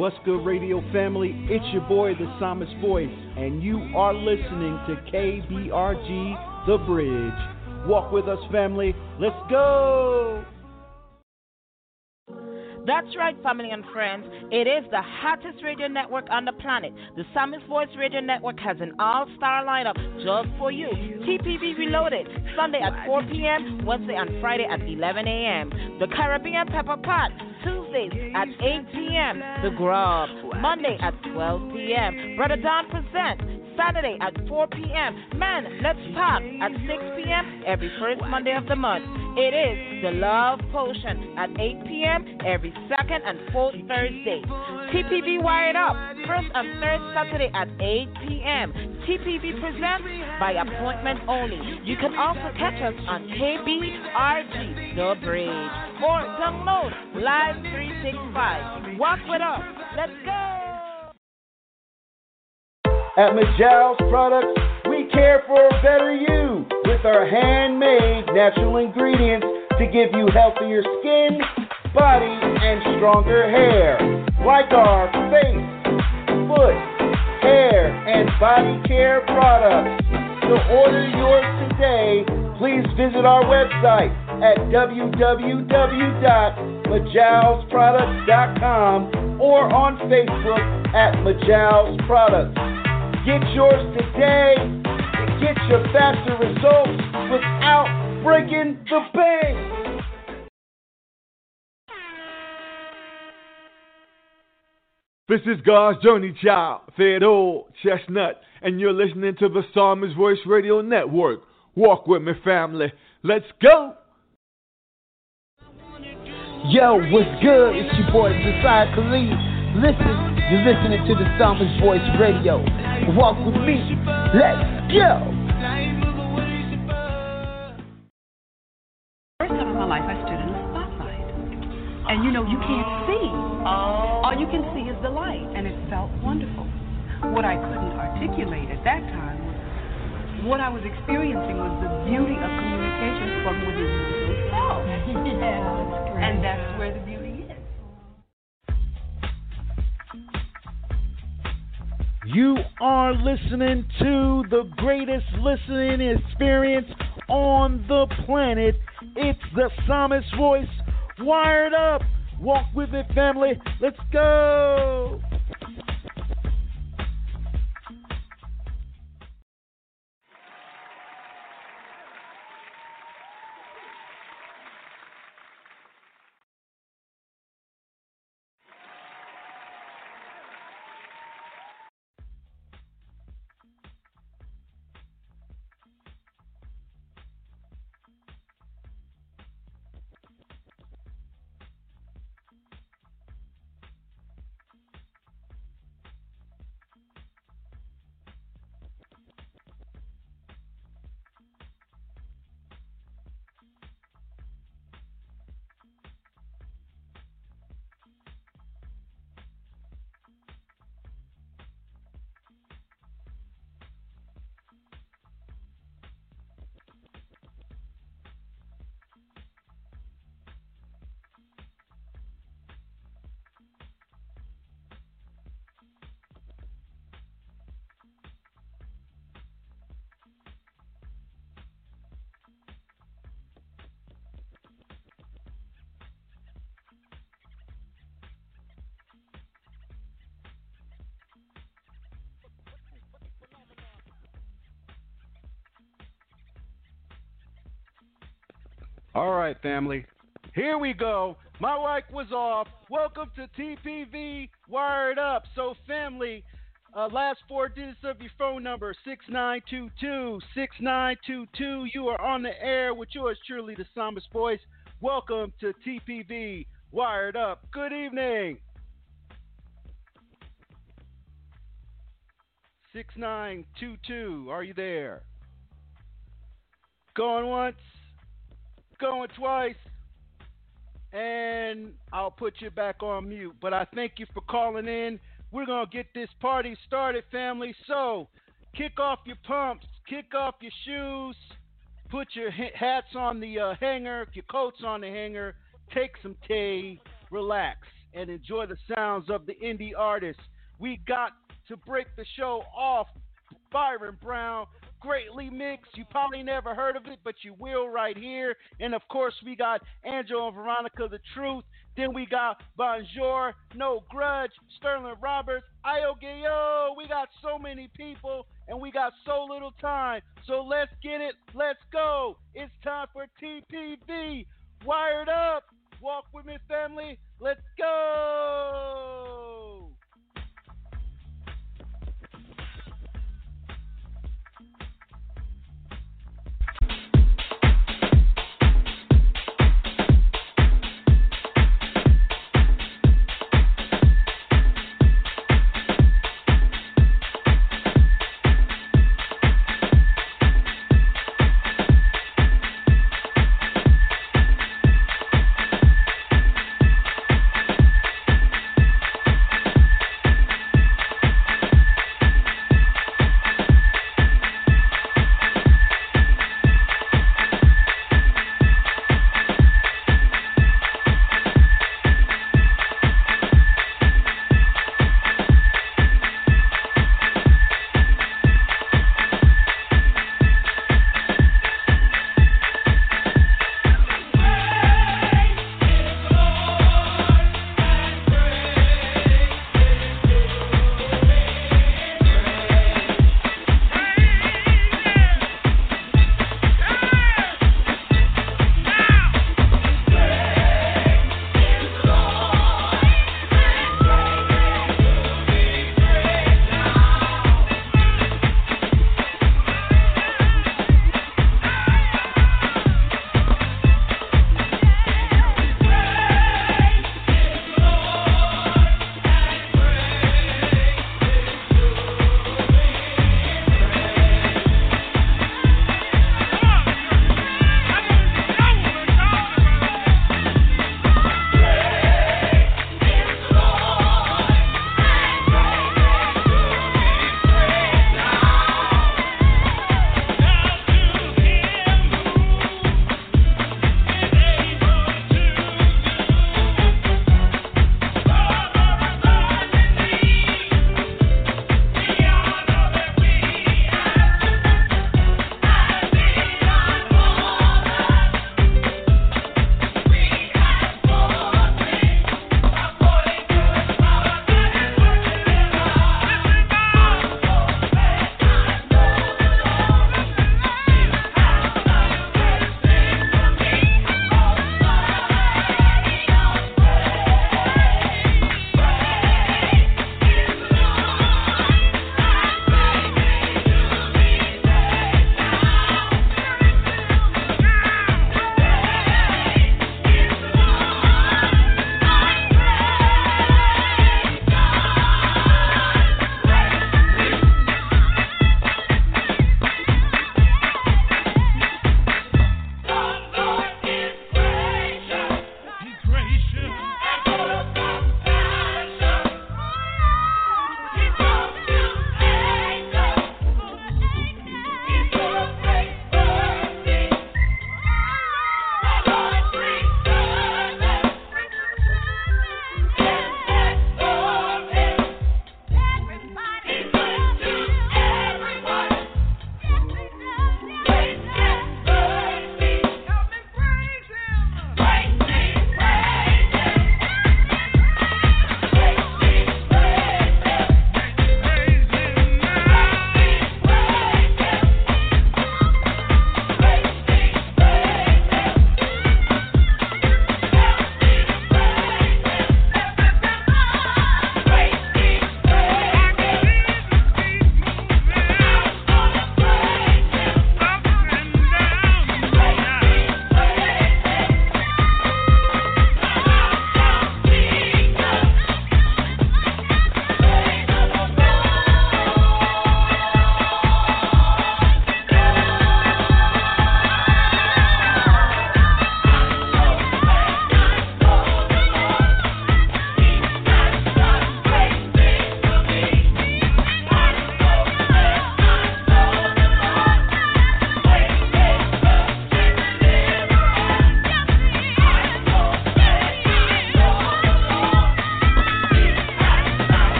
What's good, radio family? It's your boy, the Psalmist Voice, and you are listening to KBRG The Bridge. Walk with us, family. Let's go! That's right, family and friends. It is the hottest radio network on the planet. The Psalmist Voice Radio Network has an all-star lineup just for you. TPV Reloaded, Sunday at 4 p.m., Wednesday and Friday at 11 a.m. The Caribbean Pepper Pot, Tuesdays at 8 p.m. The Grub, Monday at 12 p.m. Brother Don Presents, Saturday at 4 p.m. Man, Let's Talk at 6 p.m. every first Monday of the month. It is the Love Potion at 8 p.m. every second and fourth Thursday. TPV Wired Up, first and third Saturday at 8 p.m. TPV presents by appointment only. You can also catch us on KBRG The Bridge or download Live 365. Walk with us. Let's go. At Majal's Products, we care for a better you with our handmade natural ingredients to give you healthier skin, body, and stronger hair. Like our face, foot, hair, and body care products. To order yours today, please visit our website at www.majalsproducts.com or on Facebook at Majal's Products. Get yours today to get your faster results without breaking the bank. This is God's Journey Child, Fed Old Chestnut, and you're listening to the Psalmist Voice Radio Network. Walk with me, family. Let's go. Yo, what's good? It's your boy, Josiah Khalid. Listen, you're listening to the Psalmist Voice Radio. Walk with me. Let's go. First time in my life, I stood in the spotlight. And you know, you can't see. All you can see is the light. And it felt wonderful. What I couldn't articulate at that time was what I was experiencing was the beauty of communication from within yourself. Yeah, that's great. And that's where the beauty is. You are listening to the greatest listening experience on the planet. It's the Psalmist Voice. Wired up. Walk with it, family. Let's go. All right, family. Here we go. My mic was off. Welcome to TPV Wired Up. So, family, last four digits of your phone number, 6922. 6922. You are on the air with yours truly, the Psalmist Voice. Welcome to TPV Wired Up. Good evening. 6922. Are you there? Going once. Going twice, and I'll put you back on mute. But I thank you for calling in. We're going to get this party started, family. So kick off your pumps, kick off your shoes, put your hats on the hanger, your coats on the hanger, take some tea, relax. and enjoy the sounds of the indie artists. We got to break the show off. Byron Brown, greatly mixed. You probably never heard of it, but you will right here. And of course, we got Angelo and Veronica The Truth. Then we got Bonjour, No Grudge, Sterling Roberts, Iogayo. We got so many people, and we got so little time. So let's get it. Let's go. It's time for TPV. Wired up. Walk with me, family. Let's go.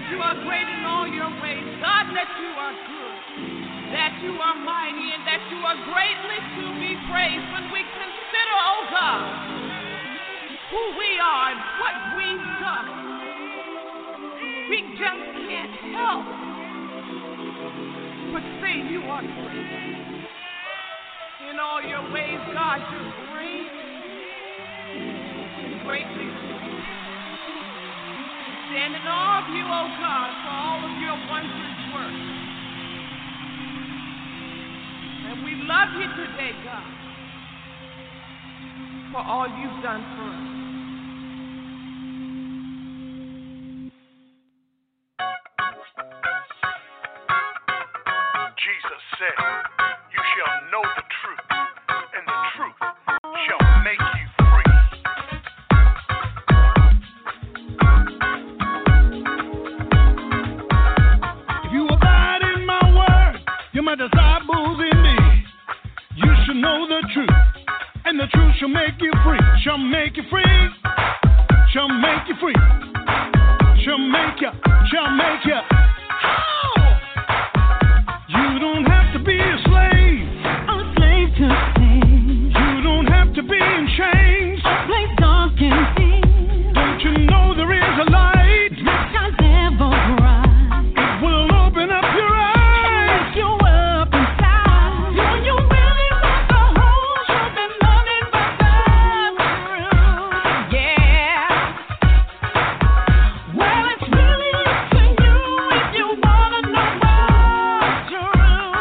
you are great in all your ways. God, that you are good, that you are mighty, and that you are greatly to be praised. When we consider, oh God, who we are and what we've done, we just can't help but say you are great. In all your ways, God, you're great, greatly to be praised. Stand in awe of you, oh God, for all of your wondrous works. And we love you today, God, for all you've done for us. Jesus said, you shall know the truth, and the truth shall make you free. If you abide in my word, you're my disciples indeed. You shall know the truth, and the truth shall make you free. Shall make you free. Shall make you free. Shall make you. Shall make you. You don't have to be a slave to sin. You don't have to be in chains, a place dark and dim. Don't you know there is a light that shines ever bright? It will open up your eyes, wake you up inside. Do you really want the whole truth and nothing but the truth? Yeah. Well, it's really up to you if you wanna know what's true.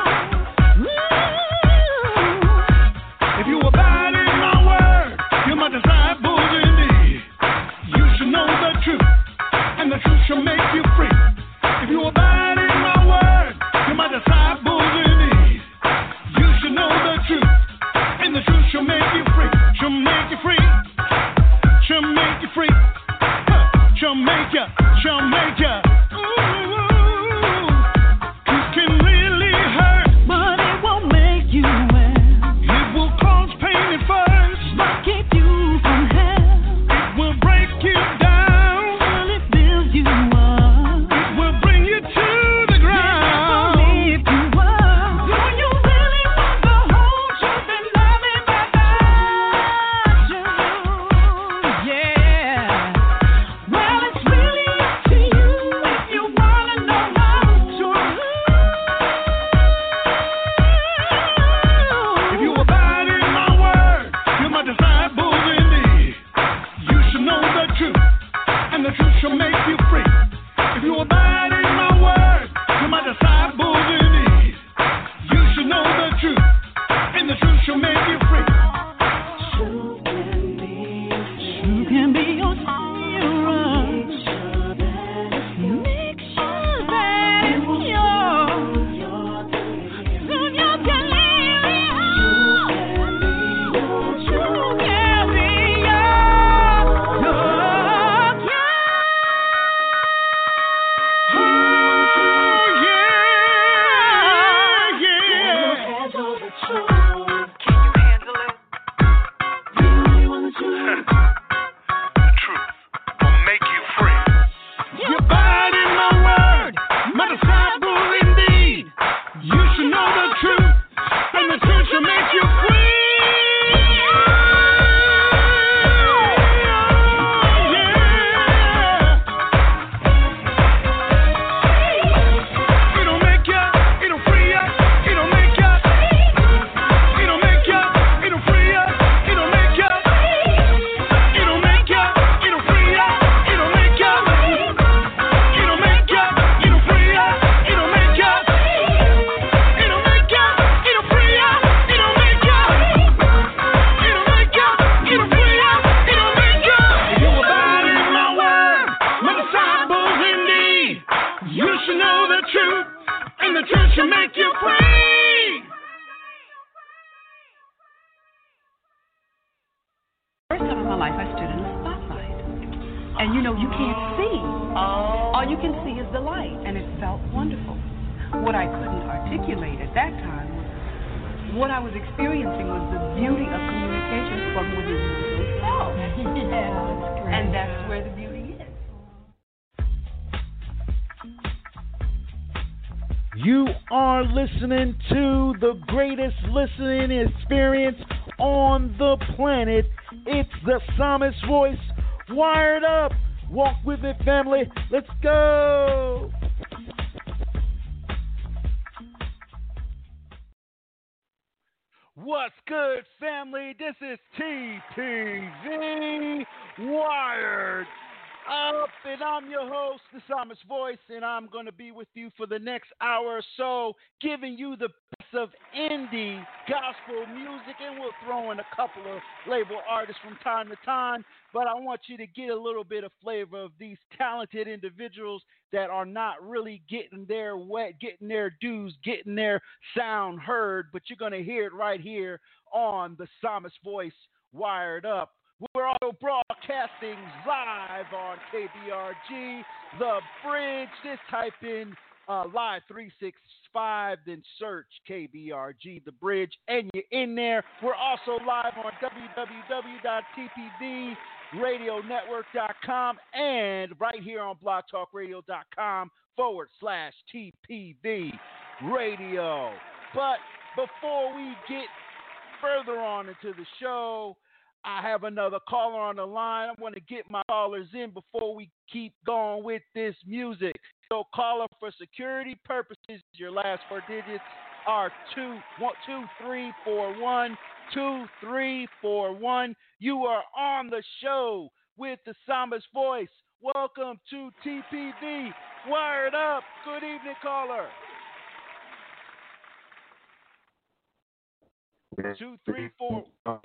If you abide in my word, you're my disciples indeed. You should know the truth, and the truth shall make you free. If you abide in my word, you're my disciples indeed. You should know the truth, and the truth shall make you free. Shall make you free. Shall make you free. Shall make you. Shall make you. It can really hurt, but it won't make you well. It will cause pain at first, but keep you from hell. It will break you down, till it builds you up. It will bring you to the ground. It will lift you up. Do you really want the whole truth and nothing but the truth? Yeah. Well, it's really up to you if you wanna know what's true. If you abide in my word, you're my disciples indeed. You should know the truth, and the truth shall make you free. If you abide in my word, you're my disciples indeed. You should know the truth, and the truth shall make you free. Truth can be your hero. Make sure that it's yours. Soon you can live it all. You can be yours. And you know, you can't see. All you can see is the light, and it felt wonderful. What I couldn't articulate at that time was what I was experiencing was the beauty of communication from within yourself. Yeah, that's great. And that's where the beauty is. You are listening to the greatest listening experience on the planet. It's the Psalmist Voice, Wired Up. Walk with it, family. Let's go. What's good, family? This is TPV Wired Up, and I'm your host, the Psalmist Voice, and I'm going to be with you for the next hour or so, giving you the best of indie gospel music, and we'll throw in a couple of label artists from time to time, but I want you to get a little bit of flavor of these talented individuals that are not really getting their dues, getting their sound heard, but you're going to hear it right here on the Psalmist Voice Wired Up. We're also broadcasting live on KBRG, The Bridge. Just type in Live 365, then search KBRG, The Bridge, and you're in there. We're also live on www.tpvradionetwork.com and right here on blogtalkradio.com/TPV Radio. But before we get further on into the show, I have another caller on the line. I want to get my callers in before we keep going with this music. So, caller, for security purposes, your last four digits are 2341. 2341. You are on the show with the Psalmist Voice. Welcome to TPV Wired Up. Good evening, caller. 234.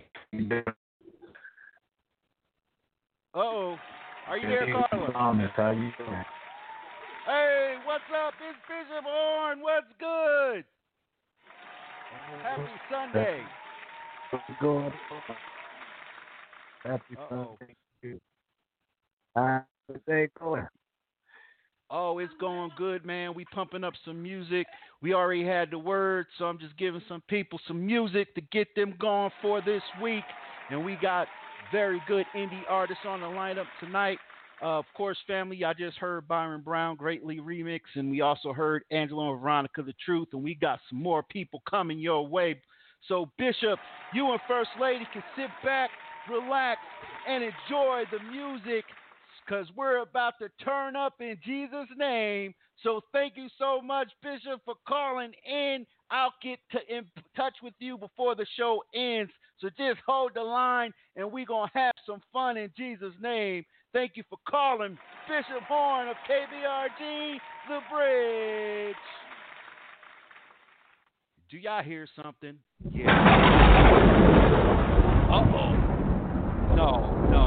Uh-oh. Are you there, caller? Thomas, how you doing? Hey, what's up? It's Bishop Horn. What's good? Happy Sunday. What's going on? Happy Sunday. How's the day going? Oh, it's going good, man. We pumping up some music. We already had the word, so I'm just giving some people some music to get them going for this week. And we got very good indie artists on the lineup tonight. Of course, family, I just heard Byron Brown, Greatly Remix, and we also heard Angelo and Veronica, The Truth, and we got some more people coming your way. So, Bishop, you and First Lady can sit back, relax, and enjoy the music because we're about to turn up in Jesus' name. So thank you so much, Bishop, for calling in. I'll get in touch with you before the show ends. So just hold the line, and we're going to have some fun in Jesus' name. Thank you for calling Bishop Horn of KBRG, The Bridge. Do y'all hear something? Yeah. Uh-oh. No.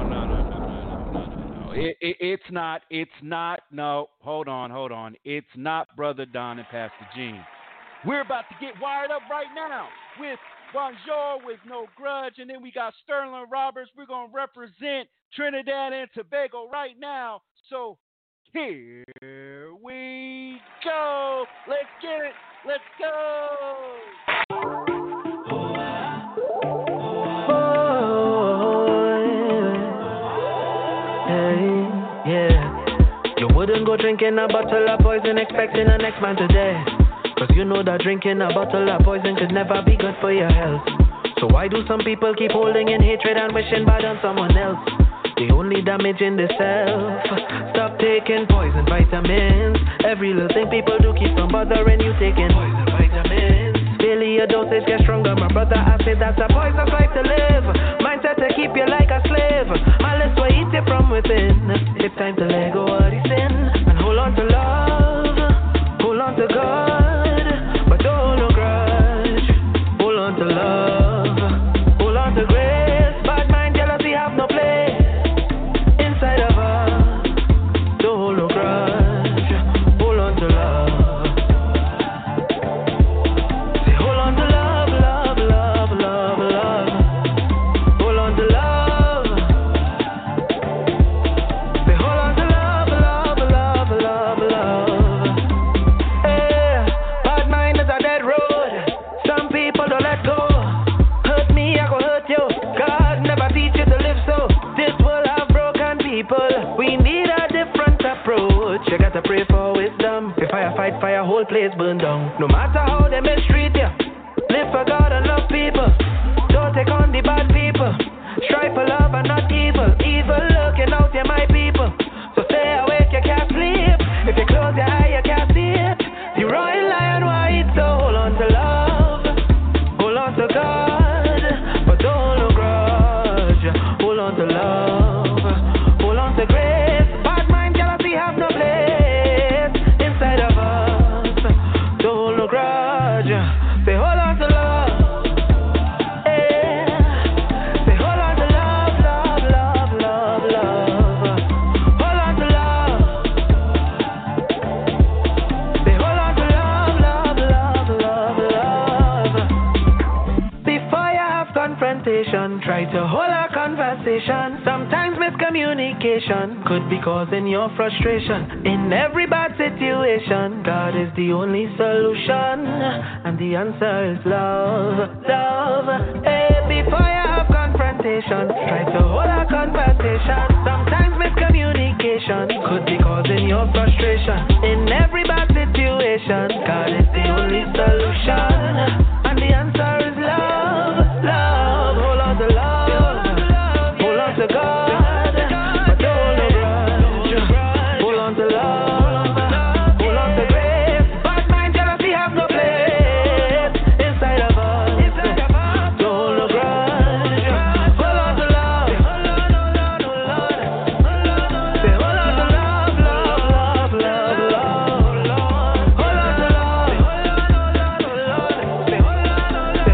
It's not. No, hold on. It's not Brother Don and Pastor Gene. We're about to get wired up right now with Bonjour with No Grudge, and then we got Sterling Roberts. We're going to represent Trinidad and Tobago right now. So here we go. Let's get it. Let's go. You wouldn't go drinking a bottle of poison expecting the next man today. Cause you know that drinking a bottle of poison could never be good for your health. So why do some people keep holding in hatred and wishing bad on someone else? They only damaging themselves. Stop taking poison vitamins. Every little thing people do keeps on bothering you taking poison vitamins. Daily your dosage get stronger, my brother. I say that's a poisonous life to live. Mindset to keep you like a slave. Unless we eat it from within. It's time to let go of the sin and hold on to love. Hold on to God, but don't hold no grudge. Hold on to love. Hold on to grace. Bad mind, jealousy have no place inside of us. Don't hold no grudge. Hold on to love. Hold on to love. fight fire, whole place burn down. No matter how they mistreat you, live for God and love people. Don't take on the bad people. Strive for love and not evil. Evil looking out there, my people. So stay awake, you can't sleep. If you close your eye, you can't see it. The royal lion white, so hold on to love. Hold on to God, but don't hold no grudge. Hold on to love. Hold on to grace. Bad mind, jealousy have no place inside of us. Don't hold no grudge. Say hold on to love. Try to hold a conversation. Sometimes miscommunication could be causing your frustration. In every bad situation, God is the only solution, and the answer is love. Love. Hey, before you have confrontation, try to hold a conversation. Sometimes miscommunication could be causing your frustration. In every bad situation, God is the only solution, and the answer is love. Love. Hold on to love. Hold on to God. But don't hold no grudge. Hold on to love. Hold on to grace. Bad mind, jealousy have no place inside of us. Don't hold no grudge. Hold on to love. Say hold on to love, love, love, love, love. Hold on to love. Say hold on to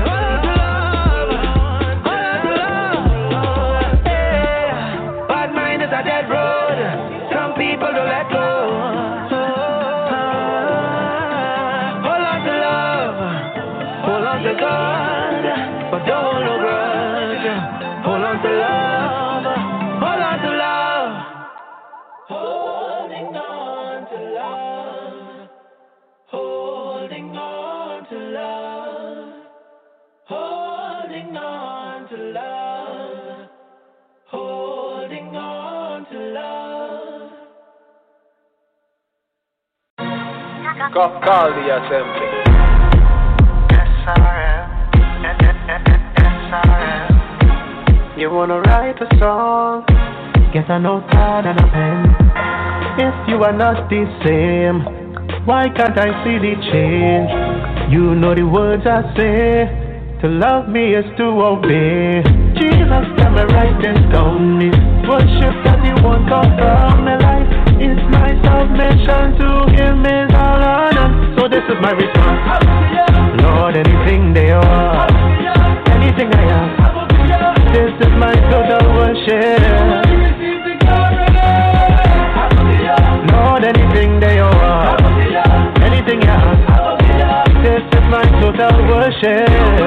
love. Bad mind is a dead road. Some people don't let go. Hold on to love. Hold on to God. But don't hold no grudge. Hold on to love. Hold on to love. Holding on to love. Holding on to love. Holding on to love. Holding on to love. Call the assembly. SRM. You wanna write a song? Get a notepad and a pen. If you are not the same, why can't I see the change? You know the words I say. To love me is to obey. Jesus, tell me right this down. This worship that you want come from my life. It's my submission to Him is all honor. So this is my response. Lord, anything they are, anything I am, this is my total worship. Lord, anything they are, anything I am, this is my total worship.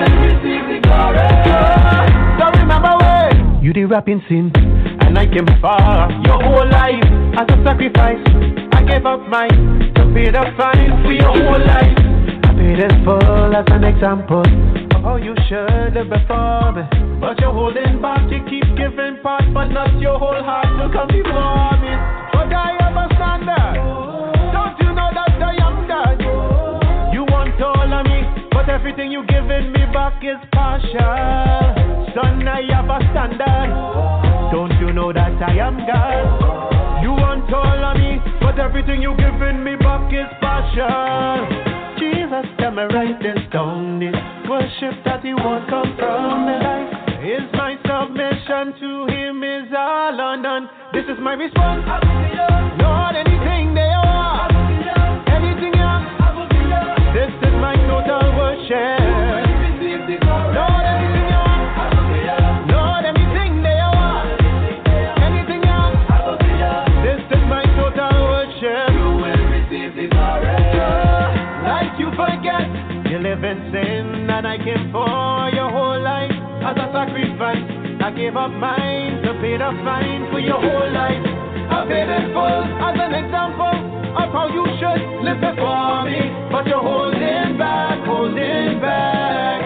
So remember when you did rapping sin, and I came far your whole life as a sacrifice. I gave up mine to pay the fine for your whole life. I paid it full as an example of how you should live before me. But you're holding back, you keep giving part, but not your whole heart to come before me. But I have a standard. Don't you know that I am God? You want all of me, but everything you giving me back is partial. Son, I have a standard. Don't you know that I am God? You want all of me, but everything you giving me back is partial. Jesus, tell me write this down. This worship that you want come from my life. Is my submission to Him is all undone. This is my response. Lord, anything they are, anything else, this is my total worship. Lord, anything else, Lord, anything they are, anything else, this is my total worship. You will receive the glory. Like you forget, you live in sin, and I came for your whole life as a sacrifice. I gave up mine to pay the fine for your whole life. I paid it full as an example of how you should live before me. But you're holding back, holding back.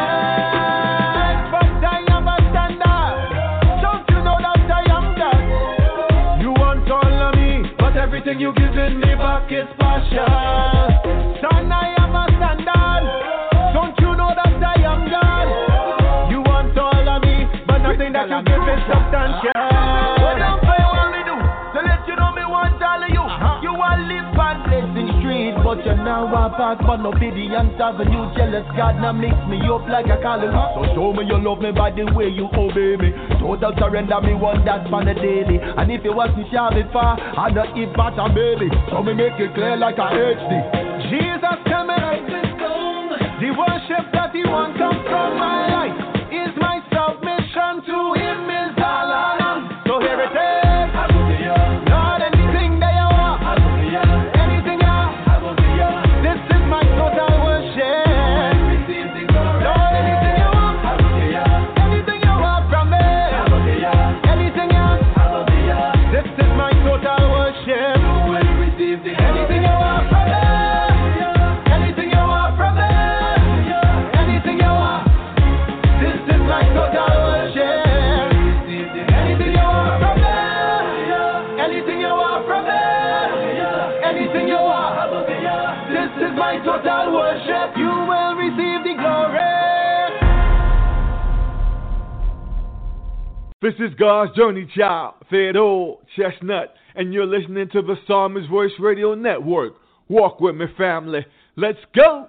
But I am a standard. Don't you know that I am God? You want all of me, but everything you giving me back is partial. everything that you give is substantial. What don't pay only do to let you know me want all of you. You want live on Blessing Street, but you now want pass for no Obedience Avenue. Jealous God now mix me up like a calling. So show me you love me by the way you obey me. Total surrender me want that for the daily. And if you want me shall be far, I know if but a baby. So me make it clear like a HD. Jesus tell me the worship that he wants come from my life is my submission to him is all I am. So here it is. Lord, anything that you want, anything you want, this is my total worship. Lord, anything you want, anything you want from me, anything you want, this is my total worship. Anything you want from me, anything you want from me, anything you want, this is my total worship. Anything you want from me, anything you want from me, anything you want, this is my total worship. You will receive the glory. This is God's Journey Child, Theodore Chestnut, and you're listening to the Psalmist Voice Radio Network. Walk with me, family. Let's go!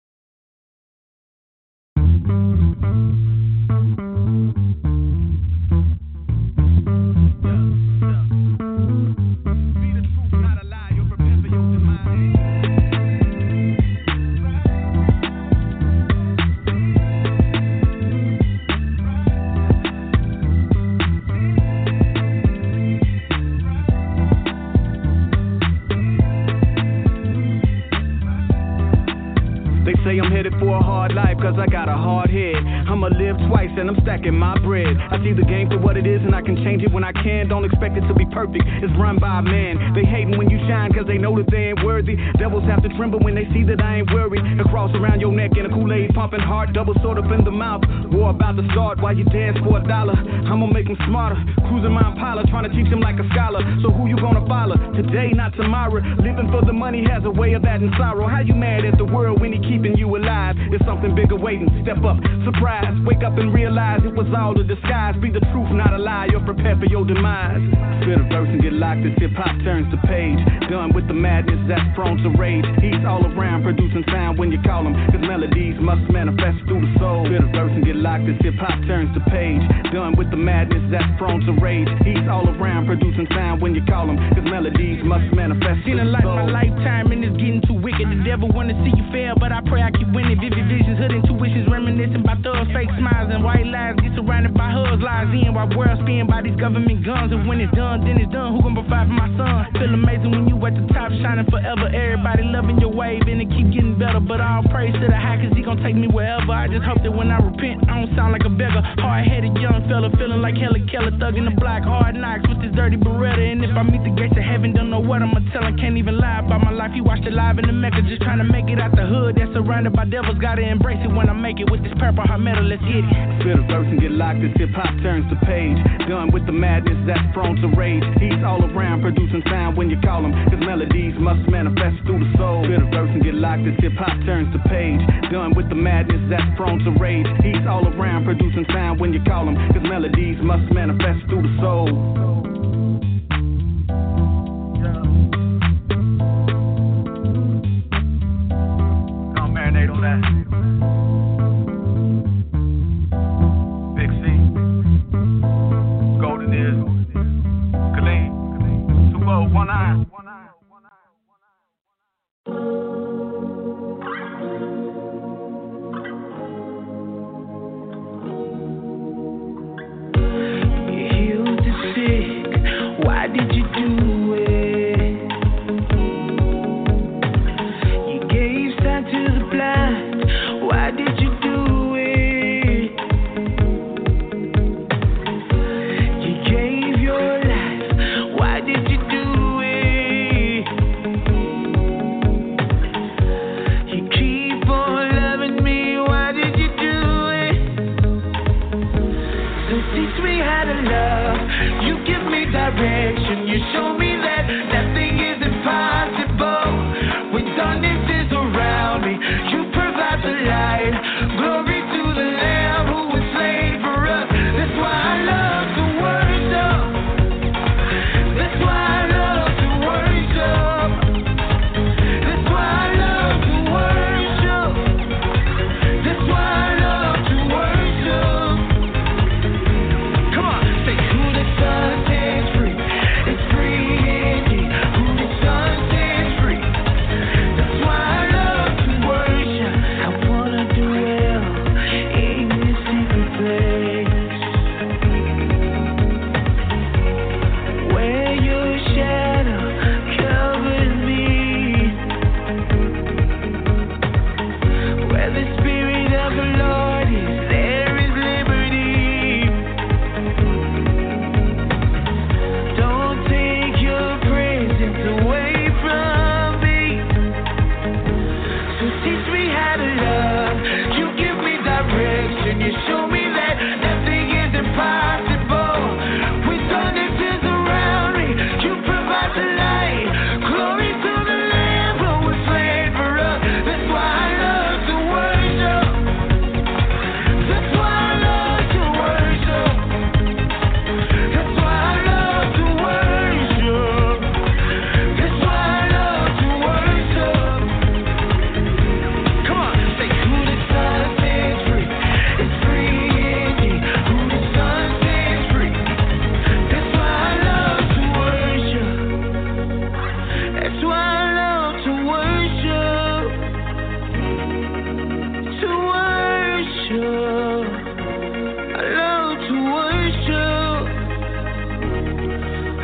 Say I'm headed for a hard life cause I got a hard head. I'ma live twice and I'm stacking my bread. I see the game for what it is and I can change it when I can. Don't expect it to be perfect, it's run by a man. They hating when you shine cause they know that they ain't worthy. Devils have to tremble when they see that I ain't worried. A cross around your neck and a Kool-Aid pumping heart. Double sword up in the mouth. War about to start while you dance for $1. I'ma make them smarter. Cruising my Impala trying to teach them like a scholar. So who you gonna follow? Today, not tomorrow. Living for the money has a way of adding sorrow. How you mad at the world when he keeping you alive? There's something bigger waiting. Step up, surprise. Wake up and realize it was all a disguise. Be the truth, not a lie. You're prepared for your demise. Spit a verse and get locked as hip-hop turns the page. Done with the madness that's prone to rage. He's all around producing sound when you call him. Cause melodies must manifest through the soul. Spit a verse and get locked as hip-hop turns the page. Done with the madness that's prone to rage. He's all around producing sound when you call him. Cause melodies must manifest through the soul. Feeling like my lifetime and it's getting too wicked. The devil wanna see you fail, but I pray I keep winning. Vivid visions, hood intuitions, reminiscing by thugs, fake smiles and white lies. Get surrounded by hoods, lies in while world spin by these government guns. And when it's done, then it's done. Who gon' provide for my son? Feel amazing when you at the top, shining forever. Everybody loving your wave and it keep getting better. But all praise to the high, cause he gon' take me wherever. I just hope that when I repent, I don't sound like a beggar. Hard-headed young fella, feeling like Hella Keller, thugging the block, hard knocks with this dirty Beretta. And if I meet the gates of heaven, don't know what I'ma tell him. Can't even lie about my life. He watched it live in the Mecca, just trying to make it out the hood. That's surrounded by devils, gotta embrace it when I make it with this purple heart metal. Let's get it. Spit a verse and get locked as hip-hop turns the page. Done with the madness that's prone to rage. He's all around producing sound when you call him. Cause melodies must manifest through the soul. Spit a verse and get locked as hip-hop turns the page. Done with the madness that's prone to rage. He's all around producing sound when you call him. Cause melodies must manifest through the soul. Marinate on that. Big C, Golden Ears, Kaleem, 2019. You healed the sick. Why did you do it? You gave sight to the blind. Why did you do it? You gave your life. Why did you do it? You keep on loving me. Why did you do it? So teach me how to love. You give me direction. You show me that nothing is impossible. When darkness is around me, you provide the light. Glory to the Lamb who was slain for us. That's why I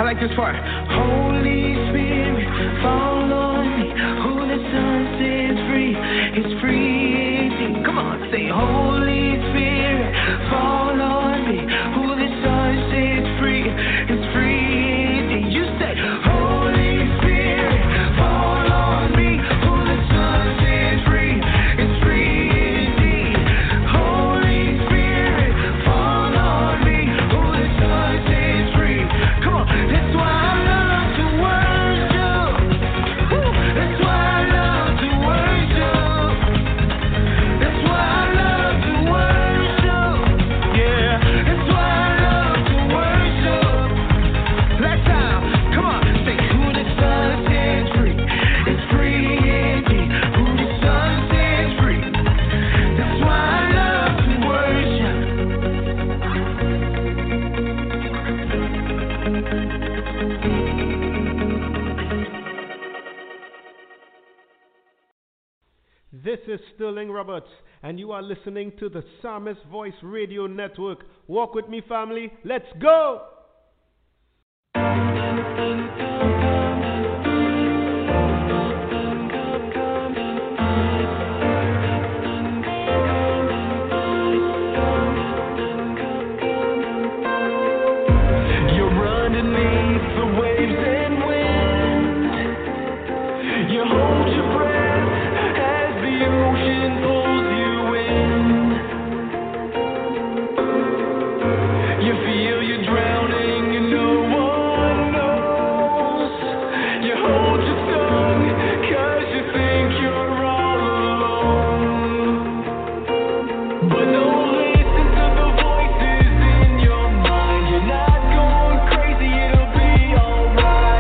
like this part. Holy Spirit, fall on me. Who the Son sets free is free indeed. Come on, say Holy Spirit, fall on me. Who the Son sets free is free indeed. You said Holy Spirit, fall on me. Who the Son sets free is free indeed. Holy Spirit, fall on me. Who the Son sets free. Come on, that's why I love to worship. Woo. That's why I love to worship. That's why I love to worship. Yeah, that's why I love to worship. Last time, come on, say who the Son sets free is free indeed. Who the Son sets free. That's why I love to worship. This is Sterling Roberts, and you are listening to the Psalmist Voice Radio Network. Walk with me, family. Let's go! You're underneath the waves and wind. You hold your breath as the ocean pulls you in. You feel you're drowning and no one knows. You hold your tongue 'cause you think you're all alone. But don't listen to the voices in your mind. You're not going crazy, it'll be alright.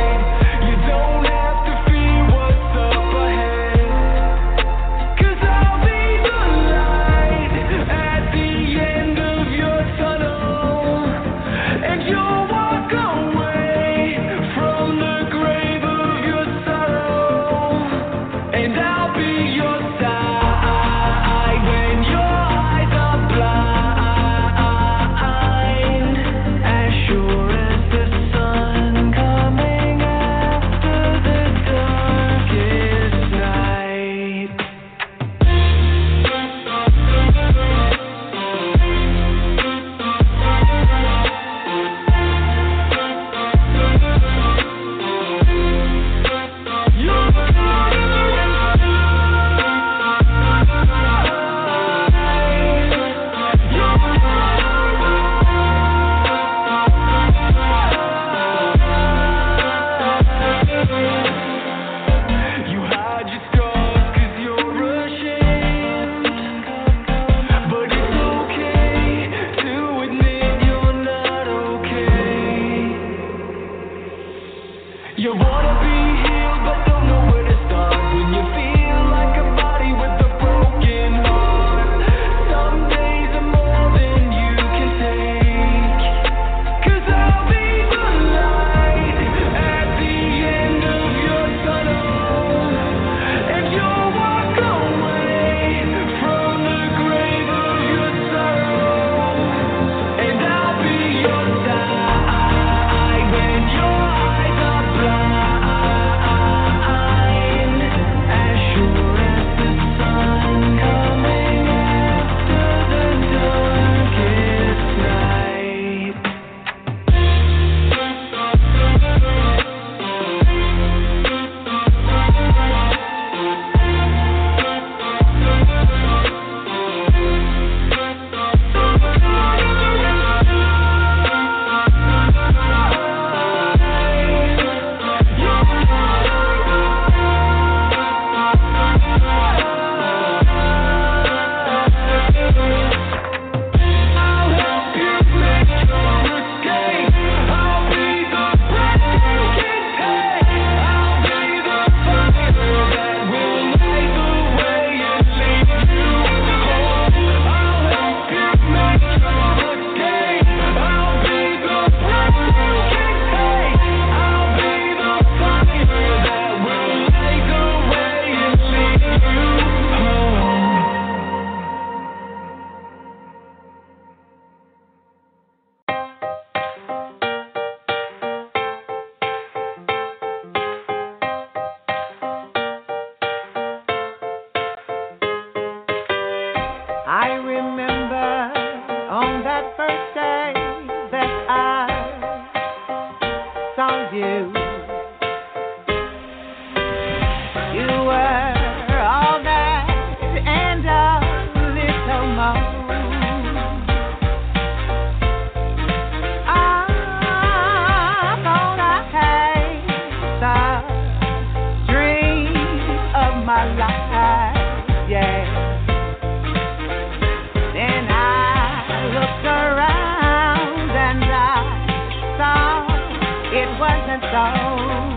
it's all.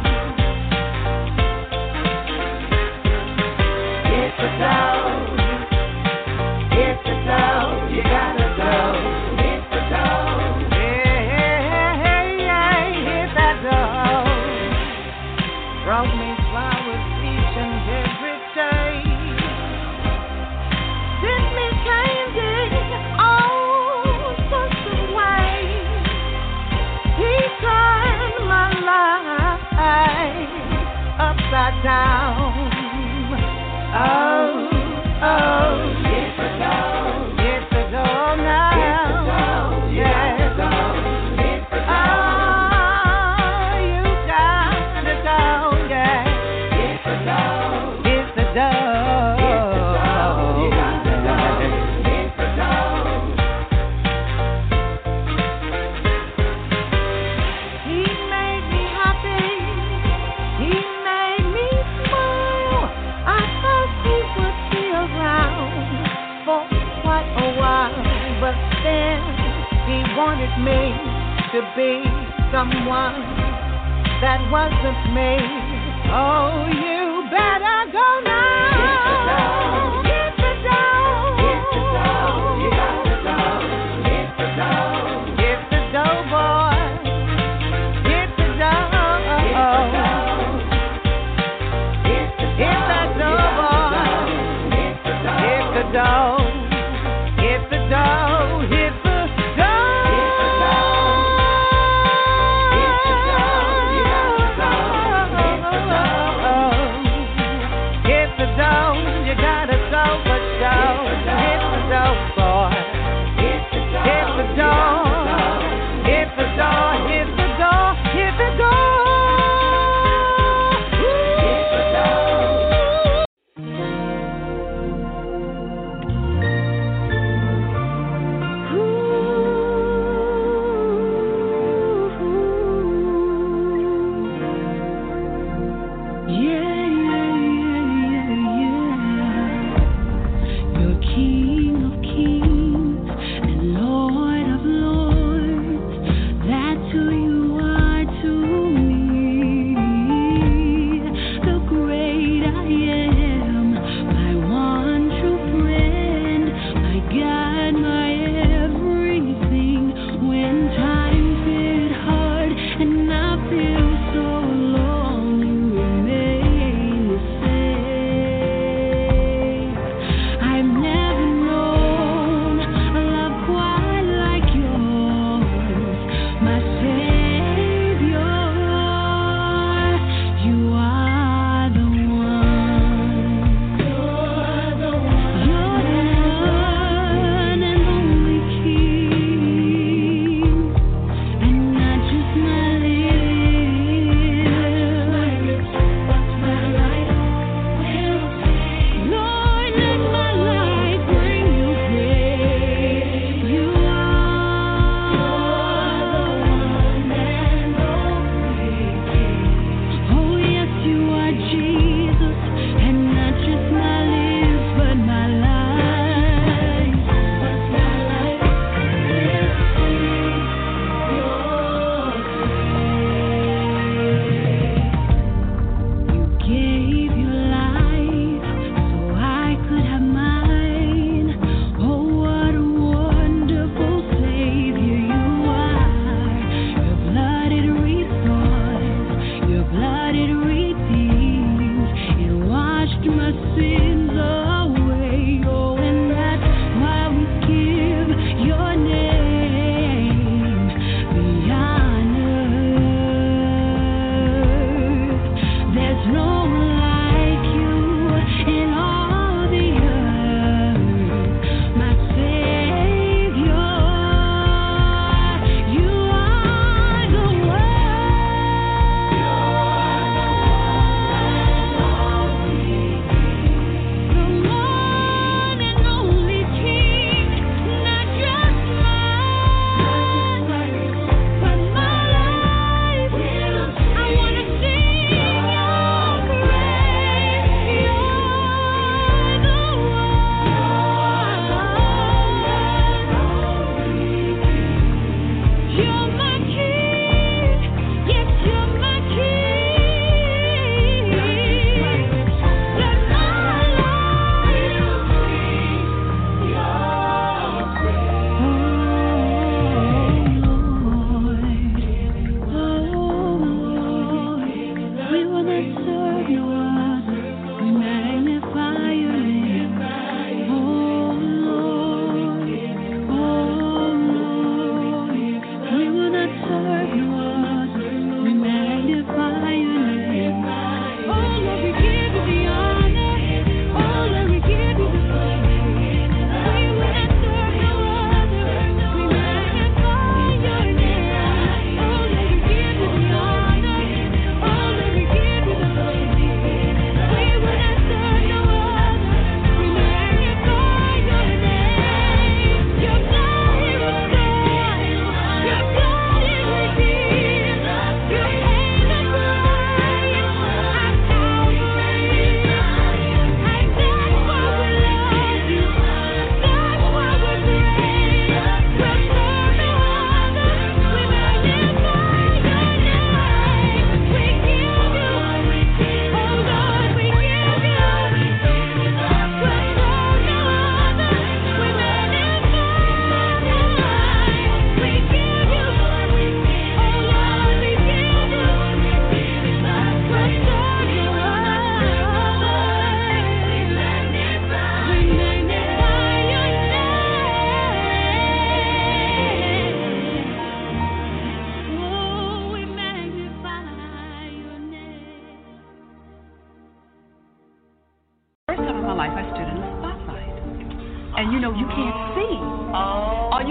It's a door. It's a door. You gotta go. It's a door. Yeah, hit that door. Brought me flowers each and every day. Sent me candy all sorts of ways. He turned my life upside down. Oh, it's a door. It's a door now. It's a door. Yeah. It's a door. It's a door. You gotta go, yeah. It's a door. It's a door. It's a door. You gotta go. It's a door. He made me happy. He made me smile. I thought he would be around for quite a while, but then he wanted me to be someone that wasn't me. Oh, you better go now. It's a door. It's a door. You gotta go. It's a door. It's a door, boy. It's a door. It's a door, boy. It's a door. It's a door. It's a door. It's a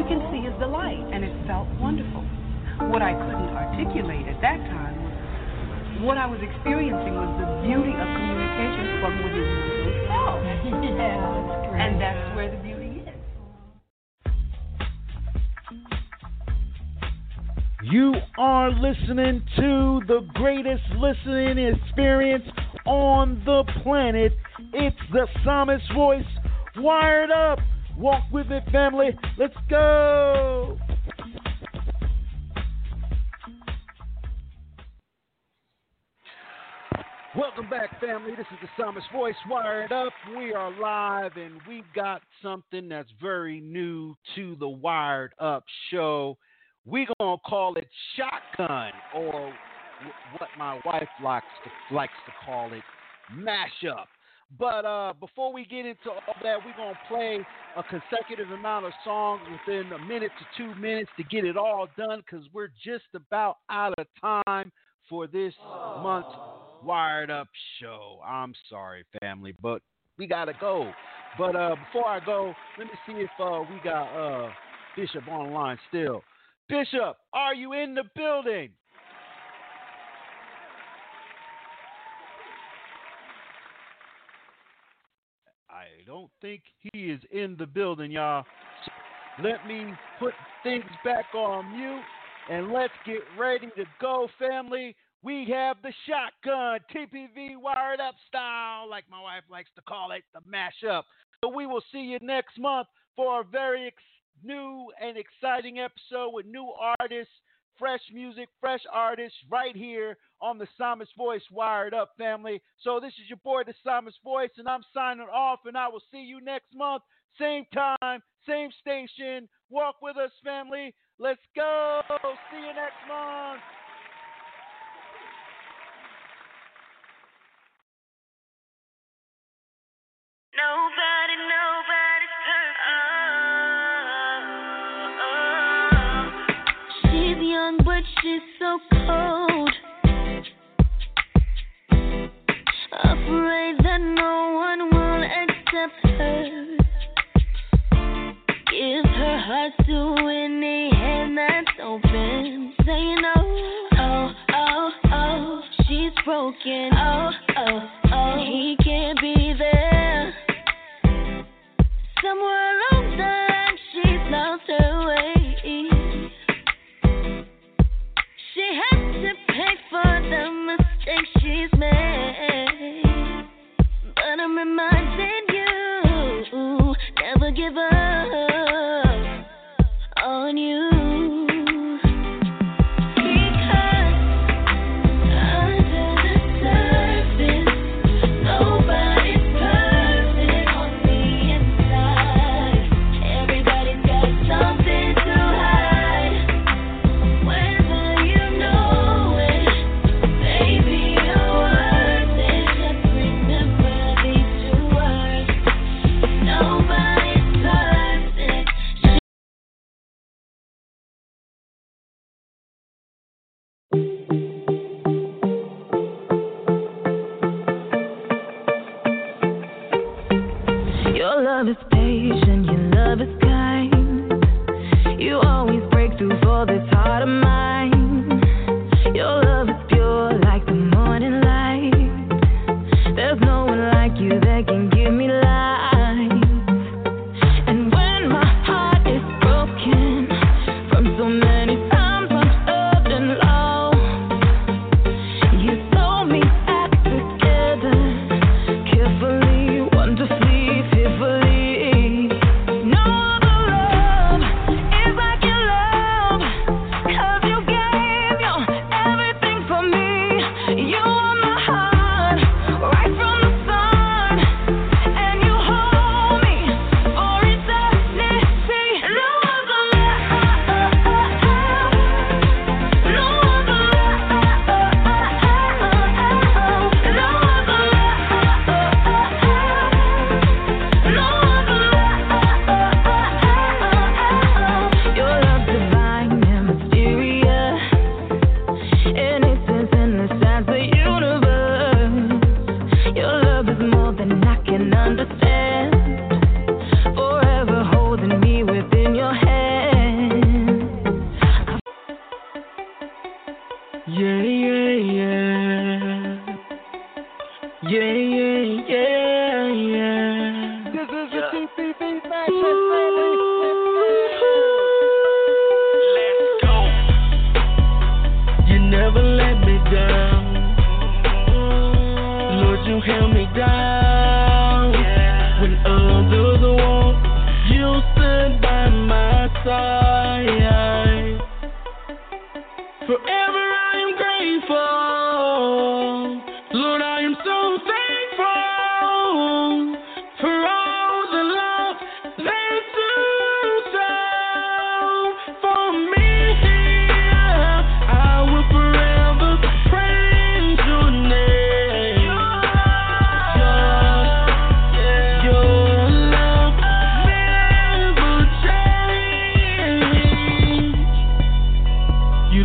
can see is the light, and it felt wonderful. What I couldn't articulate at that time was what I was experiencing was the beauty of communication from within yourself. Yeah, that's great. And that's where the beauty is. You are listening to the greatest listening experience on the planet. It's the Psalmist Voice, Wired Up. Walk with it, family. Let's go. Welcome back, family. This is the Psalmist Voice, Wired Up. We are live, and we've got something that's very new to the Wired Up show. We're going to call it shotgun, or what my wife likes to call it, mashup. But before we get into all that, we're going to play a consecutive amount of songs within a minute to 2 minutes to get it all done, because we're just about out of time for this month's Wired Up show. I'm sorry, family, but we got to go. But before I go, let me see if we got Bishop on the line still. Bishop, are you in the building? I don't think he is in the building, y'all. So let me put things back on mute, and let's get ready to go, family. We have the shotgun, TPV Wired Up style, like my wife likes to call it, the mashup. So we will see you next month for a very new and exciting episode with new artists, fresh music, fresh artists, right here on the Psalmist Voice Wired Up, family. So this is your boy, the Psalmist Voice, and I'm signing off, and I will see you next month, same time, same station. Walk with us, family. Let's go. See you next month. Nobody's perfect. She's young, but she's so cold. Afraid that no one will accept her. Gives her heart to any hand that's open. Saying oh, she's broken. Oh, he can't be there. Somewhere along the line, she's lost her way. She has to pay for the mistakes she's made. But I'm reminding you, never give up on you. Your love is patient, your love is kind. You always break through for this heart of mine. Your love is pure like the morning light. There's no one like you that can give me life. And when my heart is broken from so many times I'm hurt and low, you sew me back together carefully, wonderfully, fearfully.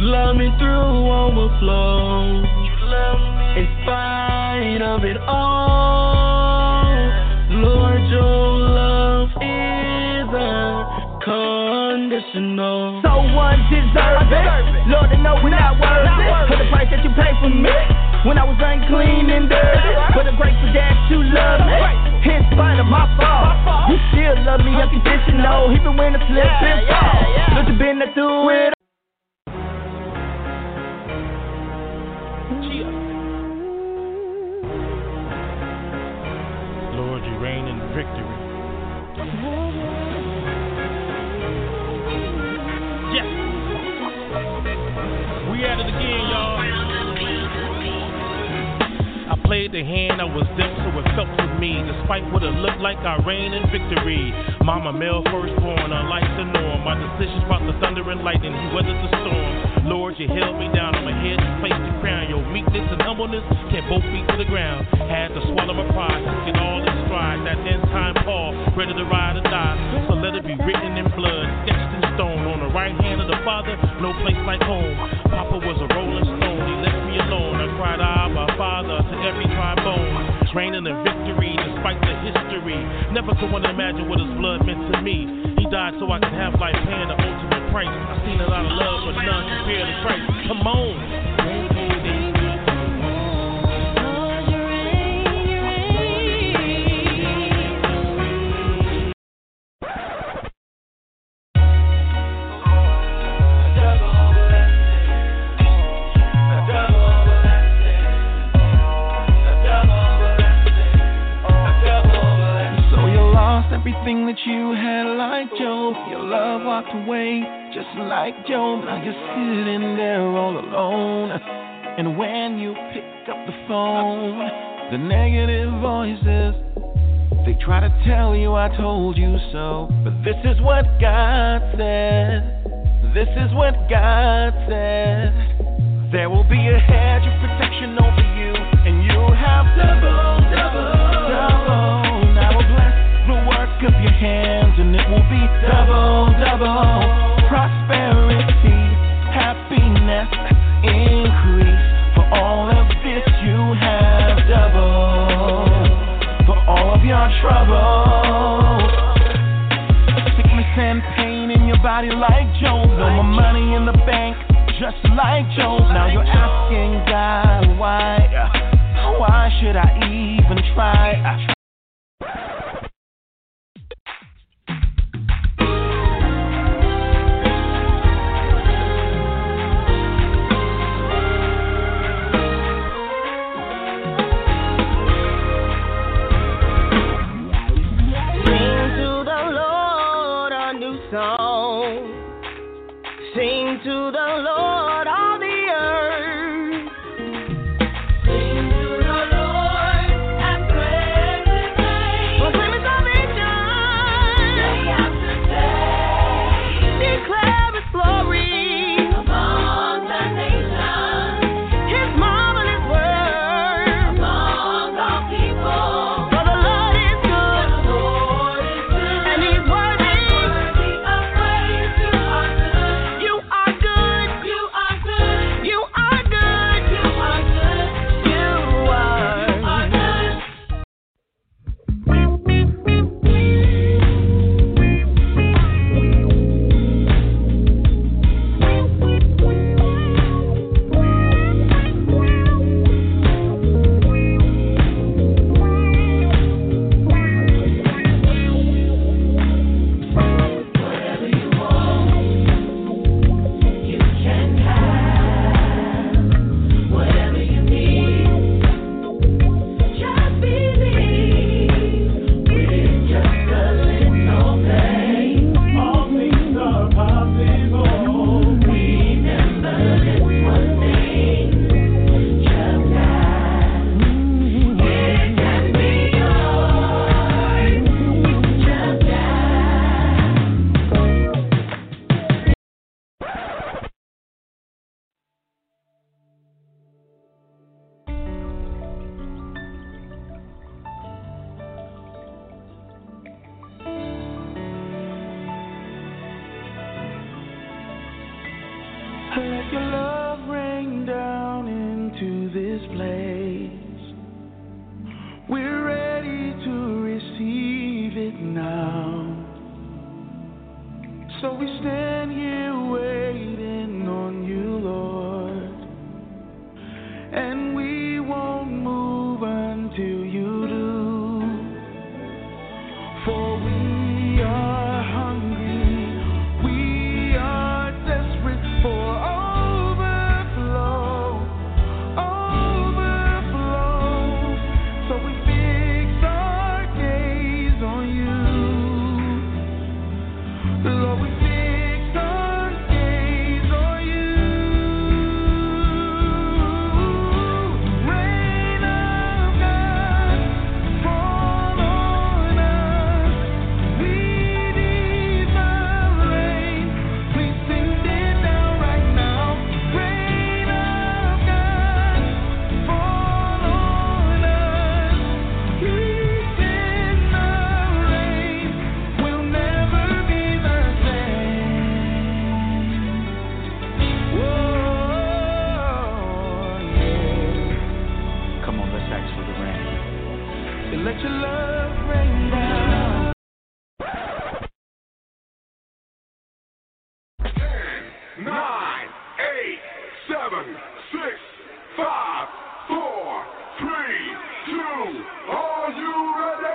love me through overflow. In spite of it all, Lord, your love is unconditional. So undeserving. Lord, I know we're not worth it. For the price that you paid for me, when I was unclean and dirty. For the grateful that you love me, in spite of my fault, you still love me unconditional. Even when I slip and fall, Lord, you been there through it. Lord, you reign in victory. Yes. We at it again, y'all. I played the hand I was dealt, so it felt to me. Despite what it looked like, I reign in victory. Mama, male firstborn, unlike the norm. My decisions brought the thunder and lightning. He weathered the storm. Lord, you held me down on my head. You placed the crown. Your meekness and humbleness kept both feet to the ground. Had to swallow my pride, took it all in stride. That end time Paul, ready to ride or die. So let it be written in blood, sketched in stone. On the right hand of the Father, no place like home. Papa was a rolling stone. He left me alone. I cried, Abba, Father, to every dry bone. Reigning in victory despite the history. Never could one imagine what his blood meant to me. He died so I could have life, paying the ultimate price. I've seen a lot of love, but none compare to Christ. Come on. Everything that you had like Job, your love walked away just like Job. Now you're sitting there all alone. And when you pick up the phone, the negative voices, they try to tell you I told you so. But this is what God said. This is what God said. There will be a hedge of protection over you, and you'll have double. The work of your hands, and it will be double prosperity, happiness, increase. For all of this you have double. For all of your trouble, sickness and pain in your body like Job. No more money in the bank, just like Job. Now you're asking God why should I even try? Sing to the Lord all the earth. Sing to the Lord and praise His name. Proclaim His salvation day after day. Declare His glory among the nations. His marvelous word among all people. For the Lord is good, and He's worthy of praise. You are good. Let your love rain down into this place. We're ready to receive it now. So we stand here waiting on you, Lord. And we won't move until you do. For we are hungry. We are desperate for overflow. Overflow. So we fix our gaze on you. Lord, we fix our gaze on you. Rain of God, fall on us. We need the rain. Please send it down right now. Rain of God, fall on us. Please send the rain. We'll never be the same. Whoa, yeah. Come on, let's ask for the rain. And let your love rain down. 9, 8, 7, 6, 5, 4, 3, 2. Are you ready?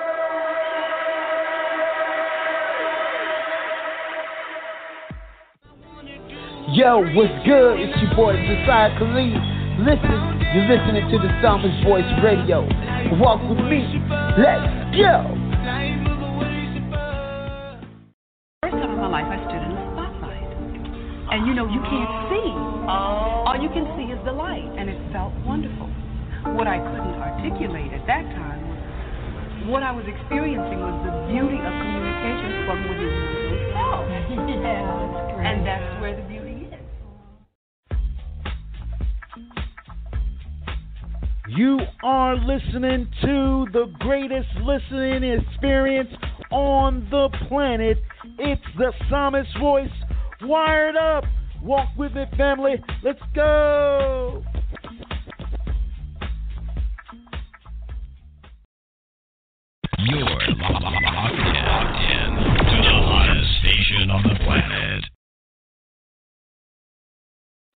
Yo, what's good? It's your boy Josiah Khalid. Listen, you're listening to the Psalmist Voice Radio. Walk with me. Let's go. First time in my life I stood in the spotlight. And you know, you can't see. All you can see is the light. And it felt wonderful. What I couldn't articulate at that time was what I was experiencing was the beauty of communication from within yourself. Yeah, that's great. And that's where the beauty is. You are listening to the greatest listening experience on the planet. It's the Psalmist Voice. Wired up. Walk with it, family. Let's go. You're